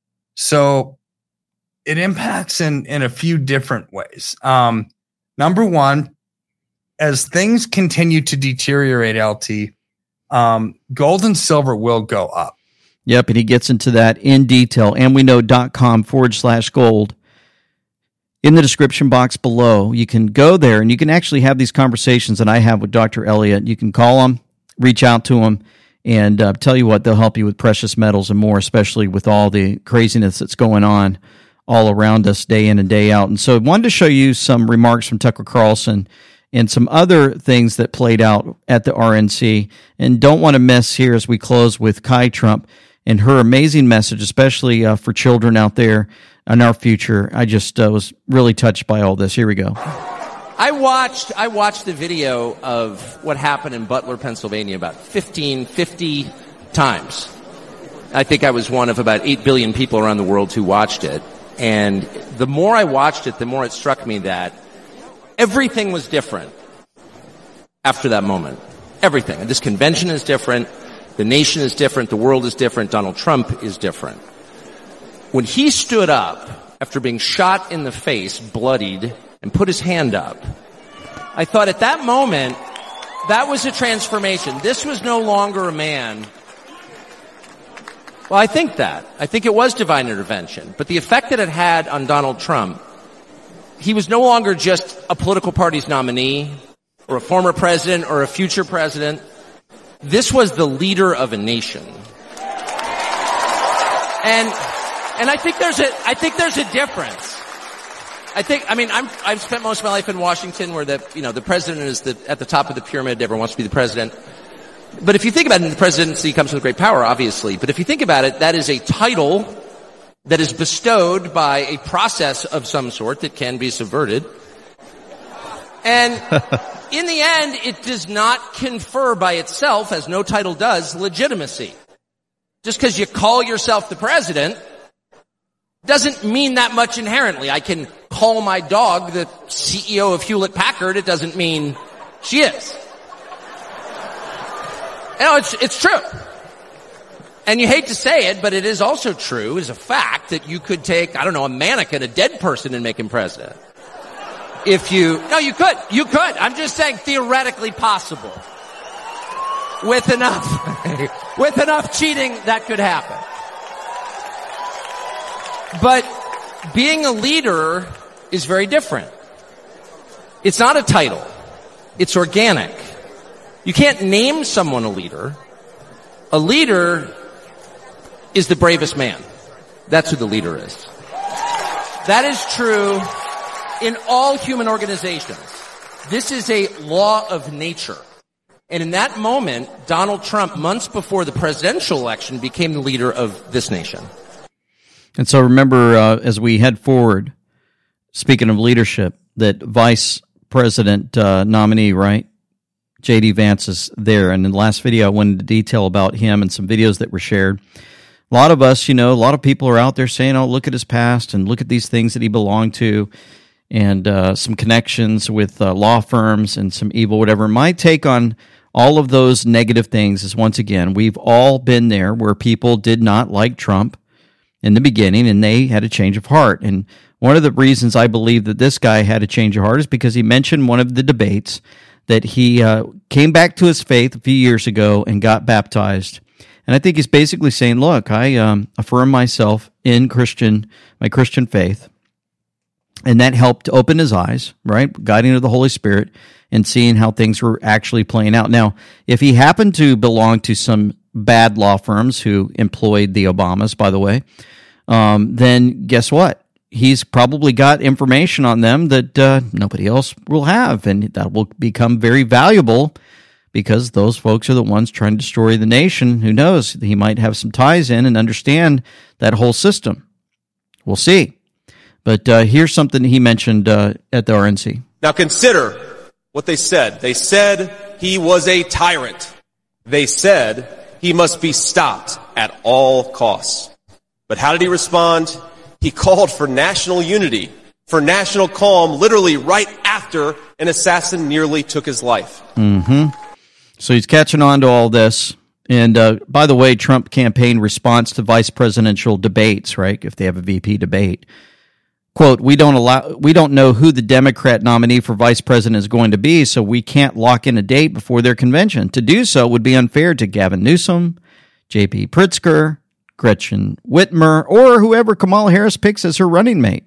D: it impacts in a few different ways. Number one, as things continue to deteriorate, LT, gold and silver will go up.
A: Yep, and he gets into that in detail. And we know .com/gold. In the description box below, you can go there and you can actually have these conversations that I have with Dr. Elliott. You can call him, reach out to him, and tell you what, they'll help you with precious metals and more, especially with all the craziness that's going on all around us day in and day out. And so I wanted to show you some remarks from Tucker Carlson and some other things that played out at the RNC. And don't want to miss here as we close with Kai Trump and her amazing message, especially for children out there in our future. I just was really touched by all this. Here we go.
R: I watched the video of what happened in Butler, Pennsylvania about 50 times. I think I was one of about 8 billion people around the world who watched it. And the more I watched it, the more it struck me that everything was different after that moment. Everything. And this convention is different. The nation is different. The world is different. Donald Trump is different. When he stood up after being shot in the face, bloodied, and put his hand up, I thought at that moment, that was a transformation. This was no longer a man. Well, I think it was divine intervention. But the effect that it had on Donald Trump, he was no longer just a political party's nominee or a former president or a future president. This was the leader of a nation. And I think there's a difference. I've spent most of my life in Washington where the president is at the top of the pyramid. Everyone wants to be the president. But if you think about it, the presidency comes with great power, obviously. But if you think about it, that is a title that is bestowed by a process of some sort that can be subverted. And in the end, it does not confer by itself, as no title does, legitimacy. Just because you call yourself the president doesn't mean that much inherently. I can call my dog the CEO of Hewlett Packard. It doesn't mean she is. It's true. And you hate to say it, but it is also true as a fact that you could take, a mannequin, a dead person, and make him president. You could. I'm just saying theoretically possible. With enough cheating, that could happen. But being a leader is very different. It's not a title. It's organic. You can't name someone a leader. A leader is the bravest man. That's who the leader is. That is true in all human organizations. This is a law of nature. And in that moment, Donald Trump, months before the presidential election, became the leader of this nation.
A: And so remember, as we head forward, speaking of leadership, that vice president nominee, right? J.D. Vance is there. And in the last video, I went into detail about him and some videos that were shared. A lot of us, a lot of people are out there saying, oh, look at his past and look at these things that he belonged to and some connections with law firms and some evil, whatever. My take on all of those negative things is, once again, we've all been there where people did not like Trump in the beginning and they had a change of heart. And one of the reasons I believe that this guy had a change of heart is because he mentioned one of the debates that he came back to his faith a few years ago and got baptized. And I think he's basically saying, look, I affirm myself in my Christian faith. And that helped open his eyes, right? Guiding of the Holy Spirit and seeing how things were actually playing out. Now, if he happened to belong to some bad law firms who employed the Obamas, by the way, then guess what? He's probably got information on them that nobody else will have, and that will become very valuable because those folks are the ones trying to destroy the nation. Who knows? He might have some ties in and understand that whole system. We'll see. But here's something he mentioned at the RNC.
T: Now consider
C: what they said. They said he was a tyrant. They said he must be stopped at all costs. But how did he respond? He called for national unity, for national calm, literally right after an assassin nearly took his life.
A: Mm-hmm. So he's catching on to all this. And by the way, Trump campaign response to vice presidential debates, right? If they have a VP debate, quote, we don't know who the Democrat nominee for vice president is going to be, so we can't lock in a date before their convention. To do so would be unfair to Gavin Newsom, J.B. Pritzker, Gretchen Whitmer, or whoever Kamala Harris picks as her running mate.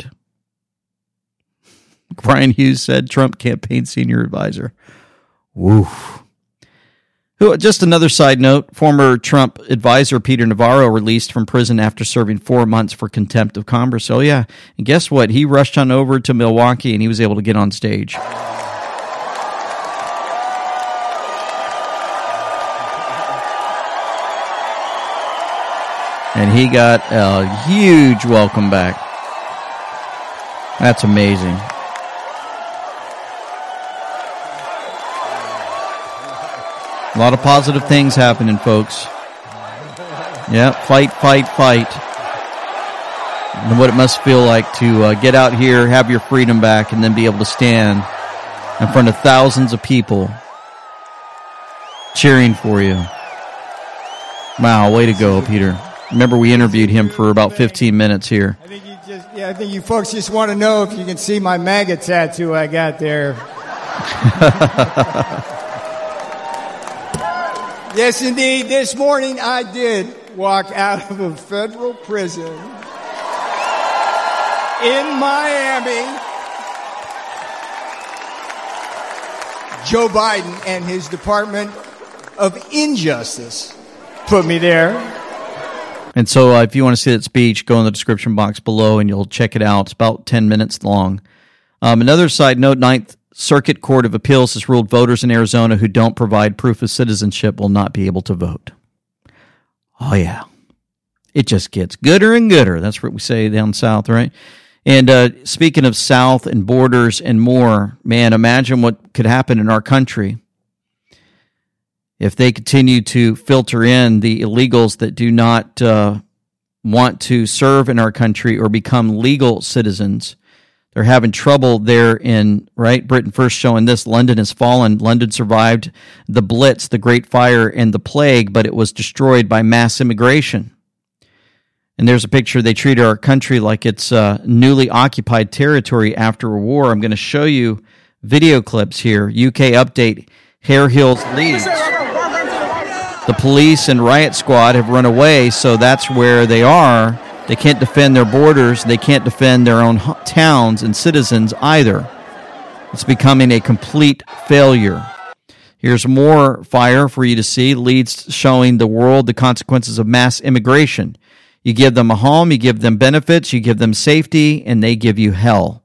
A: Brian Hughes said, Trump campaign senior advisor. Woof. Just another side note, former Trump advisor Peter Navarro released from prison after serving 4 months for contempt of Congress. Oh, yeah. And guess what? He rushed on over to Milwaukee, and he was able to get on stage. And he got a huge welcome back. That's amazing. A lot of positive things happening, folks. Yeah, fight, fight, fight. And what it must feel like to get out here, have your freedom back, and then be able to stand in front of thousands of people cheering for you. Wow, way to go, Peter. Remember, we interviewed him for about 15 minutes here.
H: I think you folks just want to know if you can see my MAGA tattoo I got there. Yes, indeed. This morning I did walk out of a federal prison in Miami. Joe Biden and his Department of Injustice put me there.
A: And so if you want to see that speech, go in the description box below and you'll check it out. It's about 10 minutes long. Another side note, Ninth Circuit Court of Appeals has ruled voters in Arizona who don't provide proof of citizenship will not be able to vote. Oh, yeah. It just gets gooder and gooder. That's what we say down south, right? And speaking of South and borders and more, man, imagine what could happen in our country if they continue to filter in the illegals that do not want to serve in our country or become legal citizens. They're having trouble there in, right? Britain first showing this, London has fallen. London survived the Blitz, the Great Fire, and the Plague, but it was destroyed by mass immigration. And there's a picture. They treated our country like it's newly occupied territory after a war. I'm going to show you video clips here. UK update, Hare Hills leads. The police and riot squad have run away, so that's where they are. They can't defend their borders. They can't defend their own towns and citizens either. It's becoming a complete failure. Here's more fire for you to see. Leads showing the world the consequences of mass immigration. You give them a home, you give them benefits, you give them safety, and they give you hell.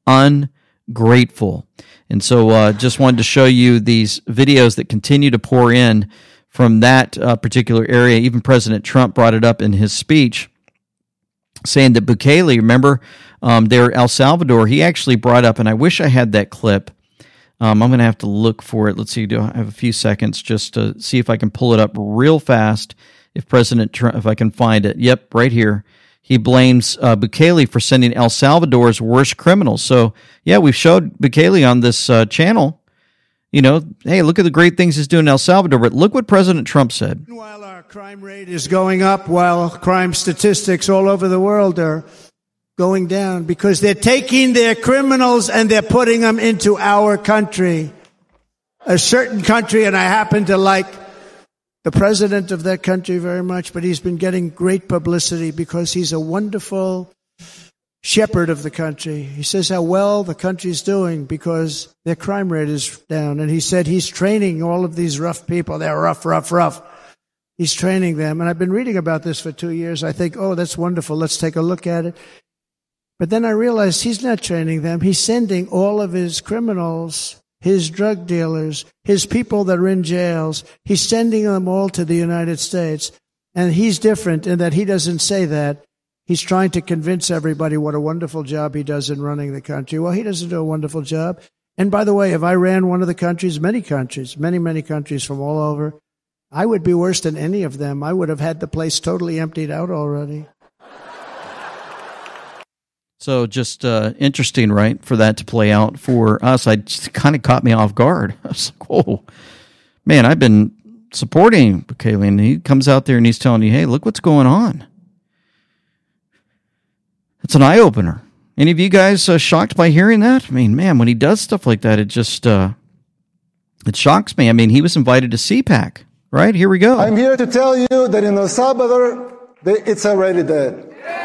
A: Ungrateful. And so just wanted to show you these videos that continue to pour in from that particular area. Even President Trump brought it up in his speech, saying that Bukele, remember, there El Salvador, he actually brought up, and I wish I had that clip. I'm going to have to look for it. Let's see, do I have a few seconds just to see if I can pull it up real fast. If President Trump, if I can find it. Yep, right here. He blames Bukele for sending El Salvador's worst criminals. So, yeah, we've showed Bukele on this channel. You know, hey, look at the great things he's doing in El Salvador, but look what President Trump said.
H: While our crime rate is going up, while crime statistics all over the world are going down, because they're taking their criminals and they're putting them into our country, a certain country, and I happen to like the president of that country very much, but he's been getting great publicity because he's a wonderful shepherd of the country. He says how well the country's doing because their crime rate is down. And he said he's training all of these rough people. They're rough. He's training them. And I've been reading about this for 2 years. I think, oh, that's wonderful. Let's take a look at it. But then I realized he's not training them. He's sending all of his criminals, his drug dealers, his people that are in jails. He's sending them all to the United States. And he's different in that he doesn't say that. He's trying to convince everybody what a wonderful job he does in running the country. Well, he doesn't do a wonderful job. And by the way, if I ran one of the countries, many countries from all over, I would be worse than any of them. I would have had the place totally emptied out already.
A: So just interesting, right, for that to play out for us. It just kind of caught me off guard. I was like, whoa, man, I've been supporting Bukele, and he comes out there and he's telling you, hey, look what's going on. It's an eye-opener. Any of you guys shocked by hearing that? I mean, man, when he does stuff like that, it just it shocks me. I mean, he was invited to CPAC, right? Here we go.
B: I'm here to tell you that in El Salvador, it's already dead.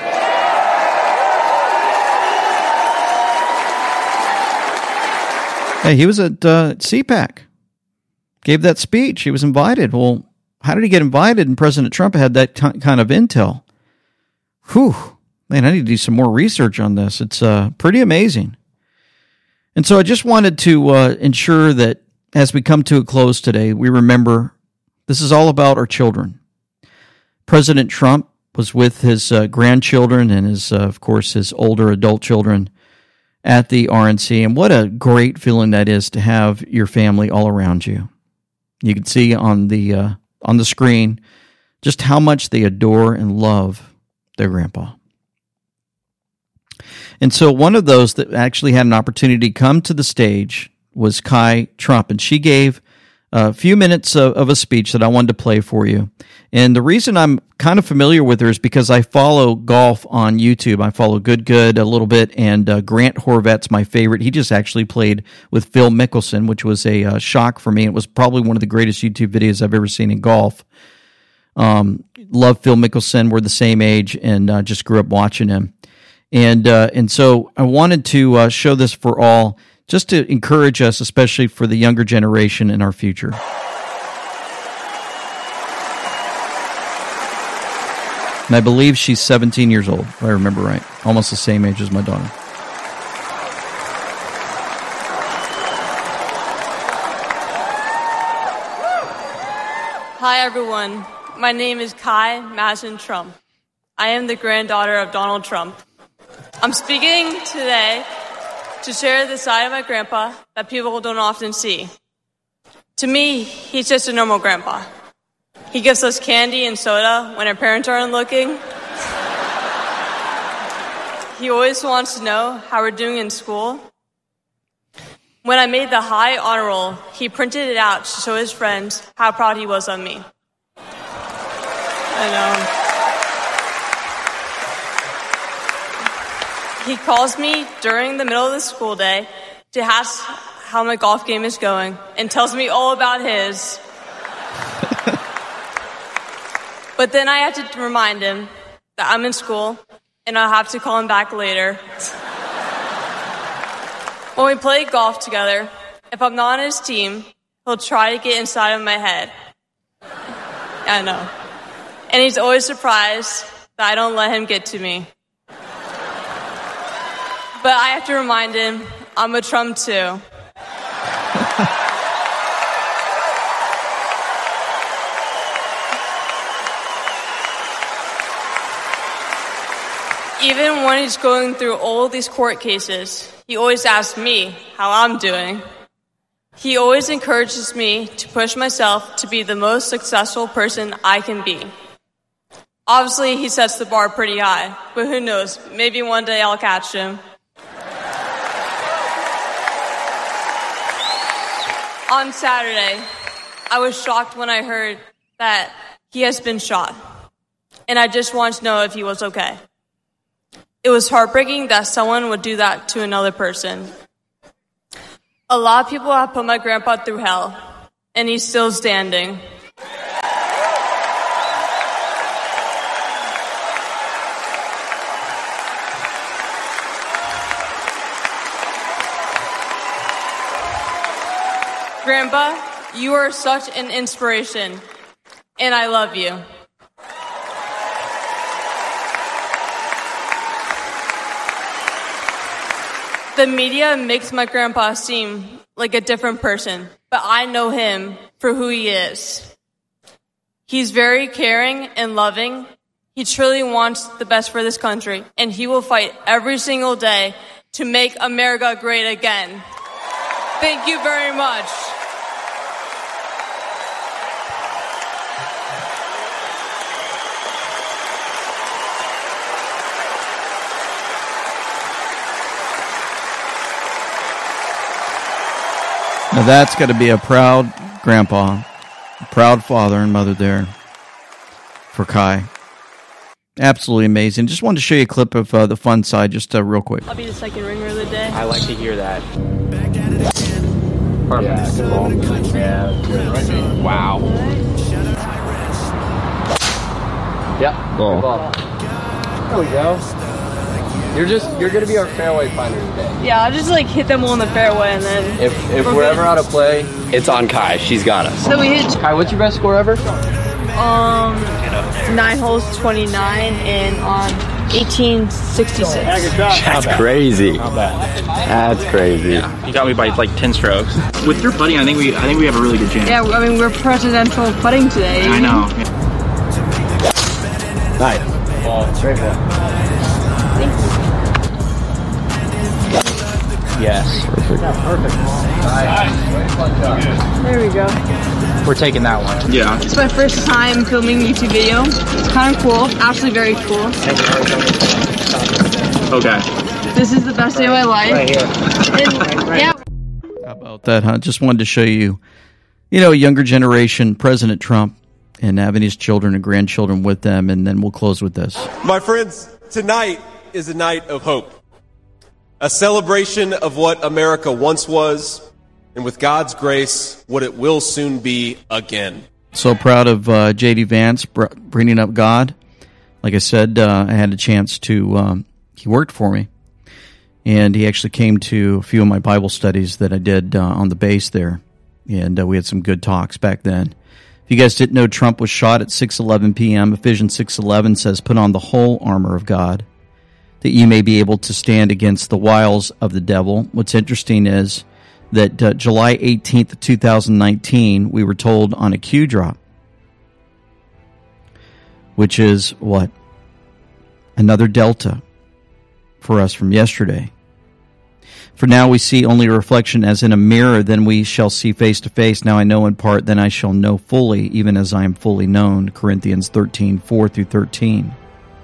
A: Hey, he was at CPAC, gave that speech. He was invited. Well, how did he get invited? And President Trump had that kind of intel. Whew. Man, I need to do some more research on this. It's pretty amazing. And so I just wanted to ensure that as we come to a close today, we remember this is all about our children. President Trump was with his grandchildren and his, of course, his older adult children at the RNC. And what a great feeling that is to have your family all around you. You can see on the screen just how much they adore and love their grandpa. And so one of those that actually had an opportunity to come to the stage was Kai Trump, and she gave a few minutes of a speech that I wanted to play for you. And the reason I'm kind of familiar with her is because I follow golf on YouTube. I follow Good a little bit, and Grant Horvat's my favorite. He just actually played with Phil Mickelson, which was a shock for me. It was probably one of the greatest YouTube videos I've ever seen in golf. Love Phil Mickelson. We're the same age, and just grew up watching him. And so I wanted to show this for all, just to encourage us, especially for the younger generation in our future. And I believe she's 17 years old, if I remember right. Almost the same age as my daughter.
Q: Hi, everyone. My name is Kai Madison Trump. I am the granddaughter of Donald Trump. I'm speaking today to share the side of my grandpa that people don't often see. To me, he's just a normal grandpa. He gives us candy and soda when our parents aren't looking. He always wants to know how we're doing in school. When I made the high honor roll, he printed it out to show his friends how proud he was of me. I know. He calls me during the middle of the school day to ask how my golf game is going and tells me all about his. But then I have to remind him that I'm in school and I'll have to call him back later. When we play golf together, if I'm not on his team, he'll try to get inside of my head. I know. And he's always surprised that I don't let him get to me. But I have to remind him, I'm a Trump too. Even when he's going through all these court cases, he always asks me how I'm doing. He always encourages me to push myself to be the most successful person I can be. Obviously, he sets the bar pretty high, but who knows, maybe one day I'll catch him. On Saturday, I was shocked when I heard that he has been shot, and I just wanted to know if he was okay. It was heartbreaking that someone would do that to another person. A lot of people have put my grandpa through hell, and he's still standing. Grandpa, you are such an inspiration, and I love you. The media makes my grandpa seem like a different person, but I know him for who he is. He's very caring and loving. He truly wants the best for this country, and he will fight every single day to make America great again. Thank you very much.
A: Now that's got to be a proud grandpa, a proud father and mother there for Kai. Absolutely amazing. Just wanted to show you a clip of the fun side, just real quick.
Q: I'll be the second ringer of the day.
T: I like to hear that. Perfect. Yeah, good ball. Yeah. Wow. Yep.
A: Ball.
T: Good ball. There we go. You're gonna be our fairway finder today.
Q: Yeah, I'll just like hit them all in the fairway and then
T: If we're ever out of play, it's on Kai. She's got us.
Q: So we hit
T: Kai, what's your best score ever?
Q: 9 holes 29 and on 1866.
T: That's crazy. That's crazy.
U: Yeah. You got me by like 10 strokes. With your putting, I think we have a really good chance.
Q: Yeah, I mean we're presidential putting today.
U: I know.
T: Nice. Ball. Straight ball. Yes. Perfect.
Q: There we go.
T: We're taking that one.
U: Yeah.
Q: It's my first time filming a YouTube video. It's kind of cool. Actually very cool.
U: Okay.
Q: This is the best day of my life.
T: Right here.
Q: And, yeah.
A: How about that, huh? Just wanted to show you, younger generation, President Trump, and having his children and grandchildren with them, and then we'll close with this.
C: My friends, tonight is a night of hope. A celebration of what America once was, and with God's grace, what it will soon be again.
A: So proud of J.D. Vance bringing up God. Like I said, I had a chance to, he worked for me, and he actually came to a few of my Bible studies that I did on the base there, and we had some good talks back then. If you guys didn't know, Trump was shot at 6:11 p.m. Ephesians 6:11 says, "Put on the whole armor of God, that you may be able to stand against the wiles of the devil." What's interesting is that July 18th, 2019, we were told on a Q drop, which is what? Another delta for us from yesterday. "For now we see only a reflection as in a mirror, then we shall see face to face. Now I know in part, then I shall know fully, even as I am fully known." Corinthians 13, 4 through 13.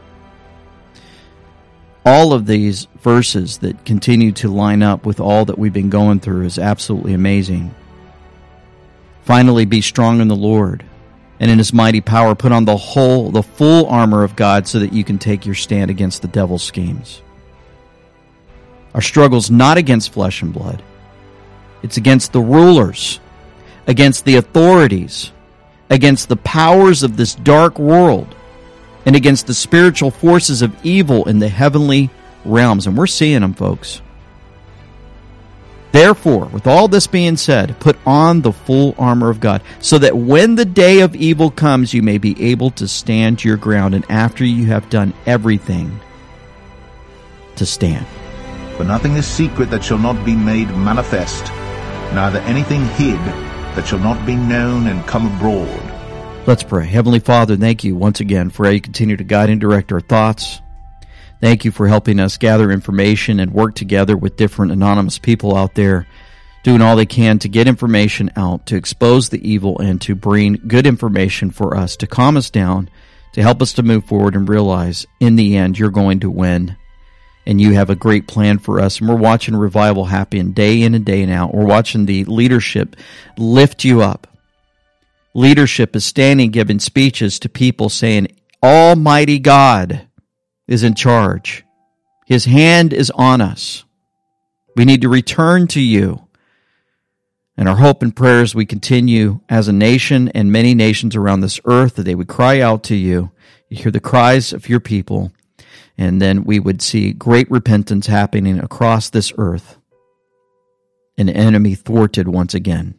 A: All of these verses that continue to line up with all that we've been going through is absolutely amazing. "Finally, be strong in the Lord, and in His mighty power put on the full armor of God, so that you can take your stand against the devil's schemes." Our struggle's not against flesh and blood. It's against the rulers, against the authorities, against the powers of this dark world, and against the spiritual forces of evil in the heavenly realms. And we're seeing them, folks. Therefore, with all this being said, put on the full armor of God, so that when the day of evil comes, you may be able to stand your ground, and after you have done everything, to stand.
V: For nothing is secret that shall not be made manifest, neither anything hid that shall not be known and come abroad.
A: Let's pray. Heavenly Father, thank you once again for how you continue to guide and direct our thoughts. Thank you for helping us gather information and work together with different anonymous people out there, doing all they can to get information out, to expose the evil, and to bring good information for us, to calm us down, to help us to move forward and realize in the end you're going to win. And you have a great plan for us. And we're watching revival happen day in and day out. We're watching the leadership lift you up. Leadership is standing giving speeches to people saying, Almighty God is in charge. His hand is on us. We need to return to you. And our hope and prayers, we continue as a nation and many nations around this earth, that they would cry out to you. You hear the cries of your people. And then we would see great repentance happening across this earth. An enemy thwarted once again.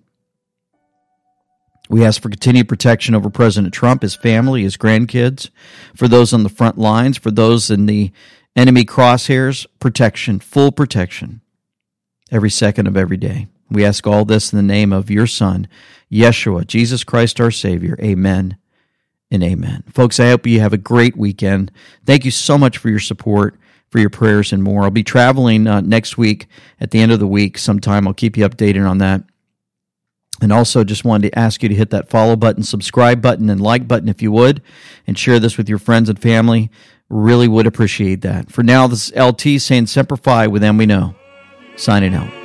A: We ask for continued protection over President Trump, his family, his grandkids, for those on the front lines, for those in the enemy crosshairs, protection, full protection, every second of every day. We ask all this in the name of your Son, Yeshua, Jesus Christ our Savior. Amen and amen. Folks, I hope you have a great weekend. Thank you so much for your support. for your prayers and more. I'll be traveling next week at the end of the week sometime. I'll keep you updated on that. And also just wanted to ask you to hit that follow button, subscribe button, and like button if you would, and share this with your friends and family. Really would appreciate that. For now, this is LT saying Semper Fi, with them we know. Signing out.